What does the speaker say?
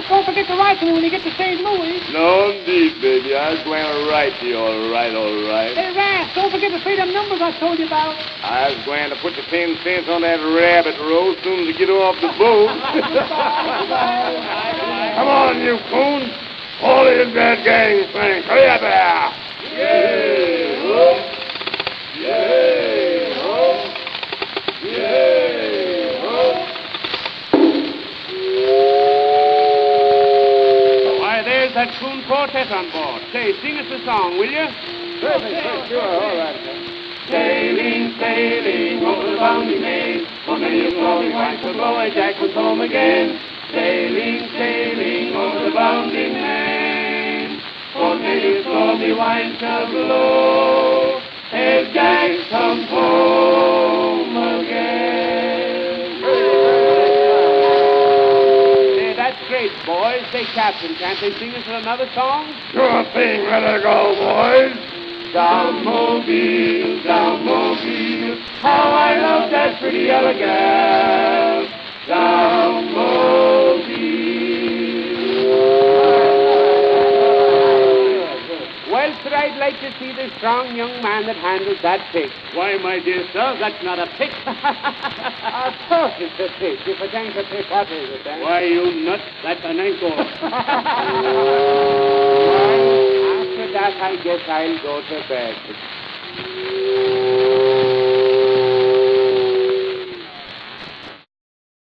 Don't forget to write to me when you get to St. Louis. No, indeed, baby. I was going to write to you, all right, all right. Hey, Raz, don't forget to say them numbers I told you about. I was going to put the 10 cents on that rabbit roll as soon as you get off the boat. Come on, you coon. All in that gang thing. Hurry up there. Yay, ho. Yay, ho. Yay, ho. Why, there's that coon quartet on board. Say, sing us a song, will you? Sure, all right. Sailing, sailing over the bounding main, for many a stormy wind shall blow, a Jack was home again. Sailing, sailing over the bounding main, for many a stormy wind shall blow, a Jack comes home again. Hey, that's great, boys. Say, Captain, can't they sing us another song? Sure thing. Let her go, boys. Down Mobile, how I love that pretty yellow gal. Down Mobile. Well, sir, I'd like to see the strong young man that handles that pick. Why, my dear sir, that's not a pick. Of course it's a pick. If it ain't a pick, what is it, then? Why, you nut, that's an ankle. After that, I guess I'll go to bed.